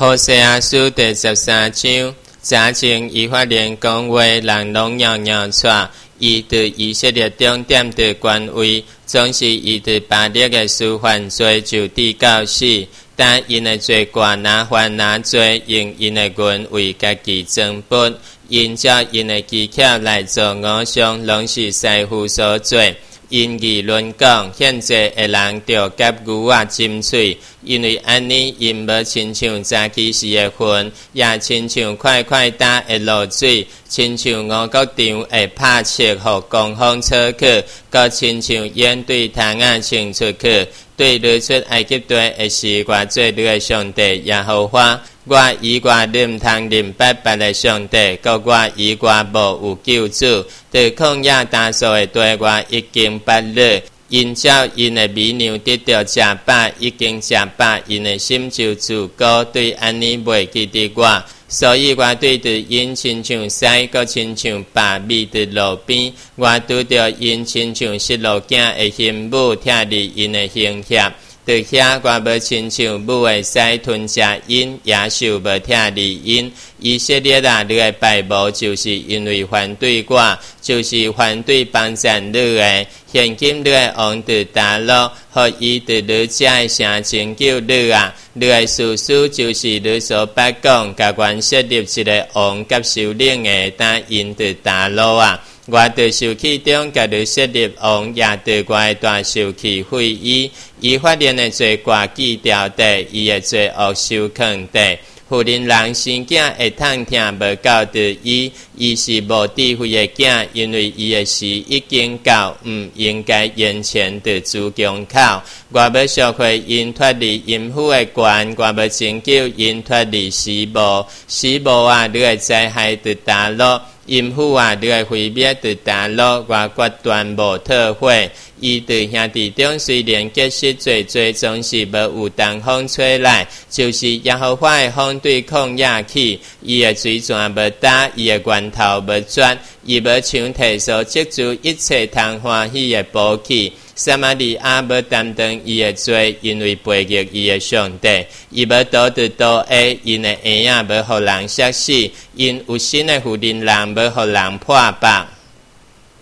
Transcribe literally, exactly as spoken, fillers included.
何西阿书第十三章，早前伊发现讲话人拢尿尿出，伊对以色列重点的官位，总是伊对巴力的事犯罪就地到死。但因的罪过拿犯拿罪，用因的quyền为家己争分，因照因的技巧来做偶像，拢是师傅所做。因议论讲，现在的人着夹牛仔尖喙，因为安尼因无亲像早期时的云，也亲像快快打的落水，亲像五角场会拍切互光风吹去，佮亲像烟对窗仔冲出去。对日出埃及地的是我做你的上帝耶和华，我以我你唔通認拜別的上帝，佮我以我無有救主。對曠野大數的對我已經捌了，因照因的美娘得到食飽，已經食飽，因的心就自高，對安尼袂記得我。所以我對着因親像西，佮親像白米的路邊，我拄着因親像失落囝的心母，聽你因的形象。對遐我無親像母的西吞食因，野獸無聽你因。以色列啊，你的敗亡就是因為反對我，就是反對幫助你的。現今你的王的打落，和伊的你家的城拯救你啊！你的事事就是你所捌講，甲原設立一個王甲首領的，但因的打落啊！我對受氣中甲你設立王，也對我的大受氣毀伊。伊發現的罪過記掉地，伊的罪惡受坑地。婦人人生囝會通聽無教的伊，伊是無智慧的囝，因為伊的時已經到，毋應該眼前的主強口。我要贖回因脫離淫婦的權，我要拯救因脫離死亡。死亡啊，你的災害的打落。淫婦啊，你的毀滅的打落，我決斷無退悔。伊對兄弟中雖然結識最最，總是無有東風吹來，就是耶和華的風對曠野起，伊的水泉無打，伊的源頭無絕，伊無像提所積住一切通歡喜的寶器。撒瑪利亞無擔當伊的罪，因為背逆伊的上帝，伊無倒得倒下，因的嬰仔無互人殺死，因有心的婦人人無互人破白，